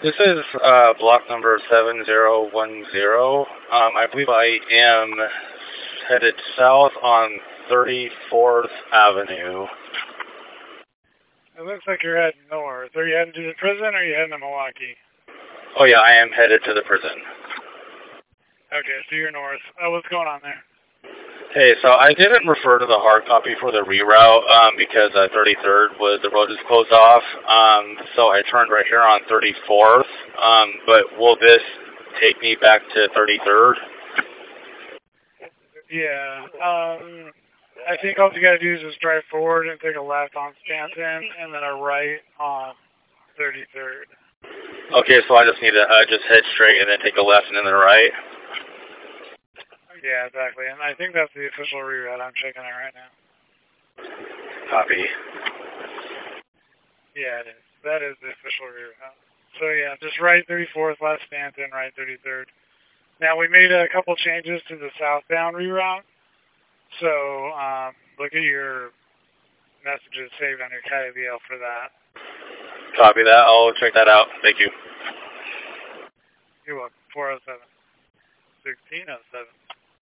This is block number 7010. I believe I am headed south on 34th Avenue. It looks like you're heading north. Are you heading to the prison or are you heading to Milwaukee? Oh yeah, I am headed to the prison. Okay, so you're north. What's going on there? Hey, so I didn't refer to the hard copy for the reroute because 33rd the road is closed off. So I turned right here on 34th. But will this take me back to 33rd? Yeah. I think all you gotta do is just drive forward and take a left on Stanton and then a right on 33rd. Okay, so I just need to just head straight and then take a left and then a right. Yeah, exactly. And I think that's the official reroute. I'm checking it right now. Copy. Yeah, it is. That is the official reroute. So yeah, just right 34th, left Stanton, right 33rd. Now we made a couple changes to the southbound reroute. So look at your messages saved on your KVL for that. Copy that. I'll check that out. Thank you. You're welcome. 407. 1607.